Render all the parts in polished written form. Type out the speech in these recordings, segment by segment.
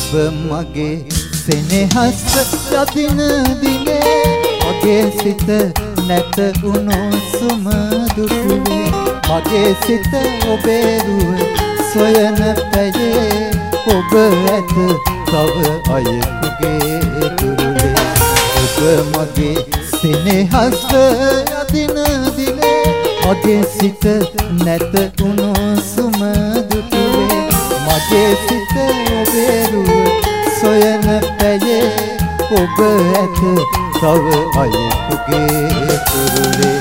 ඔබ මගේ සෙනෙහස යදින දිනේ මගේ සිත නැත උණුසුම දුටුවේ මගේ සිත ඔබේ රුව සොයන පැයේ ඔබ ඇත තව අයෙකුගේ තුරුලේ ඔබ මගේ සෙනෙහස යදින දිනේ මගේ සිත නැත උණුසුම දුටුවේ මගේ සිත ඔබේ රුව සොයන පැයේ ඔබ ඇත තව අයෙකුගේ තුරුලේ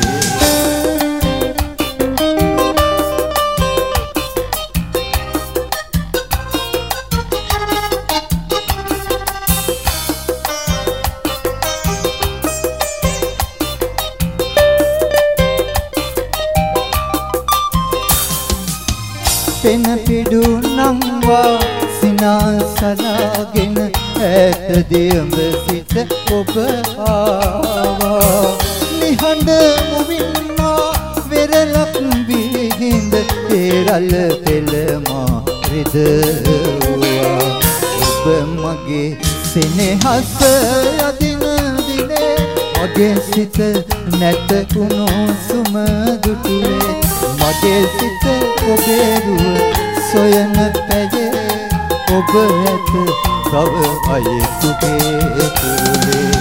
පෙන පිඩු නම්වා සිනාසලාගෙන ඈත දියඹ සිට ඔබ ආවා නිහඬ මුවින්මා වෙරළක් බිහිඳ පෙරළ පෙළමා රිදවුවා ඔබ මගේ සෙනෙහස යදින දිනේ මගේ සිත නැත උණුසුම දුටුවේ මගේ සිත ඔබේ රුව සොයන පැයේ ඔබ ඇත තව අයෙකුගේ තුරුලේ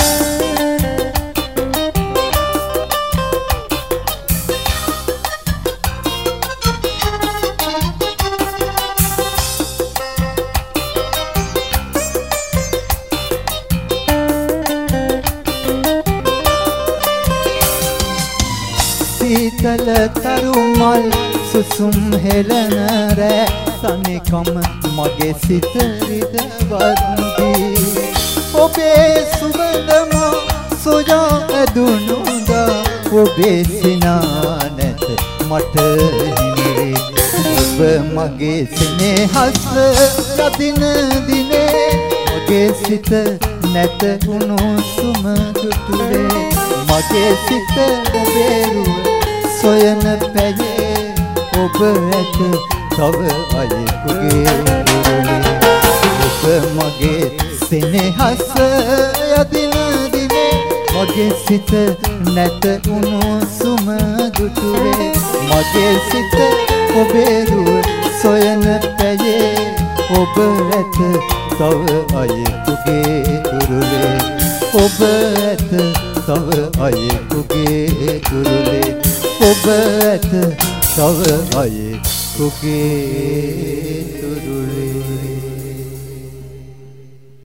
සීතල තරුමල් සුසුම් හෙළන රෑ තනිකම මගේ සිත රිදවද්දී ඔබේ සුවඳම සොයා ඇදුණුදා ඔබේ සිනා නැත මට හිමිවේ ඔබ මගේ සෙනෙහස යදින දිනේ මගේ සිත නැත උණුසුම දුටුවේ මගේ සිත ඔබේ රුව සොයන පැයේ ඔබ ඇත තව අයෙකුගේ තුරුලේ ඔබ මගේ සෙනෙහස යදින දිනේ මගේ සිත නැත උණුසුම දුටුවේ මගේ සිත ඔබේ රුව සොයන පැයේ ඔබ ඇත තව අයෙකුගේ තුරුලේ ඔබ ඇත තව අයෙකුගේ තුරුලේ ඔබ ඇත තව අයෙකුගේ තුරුලේ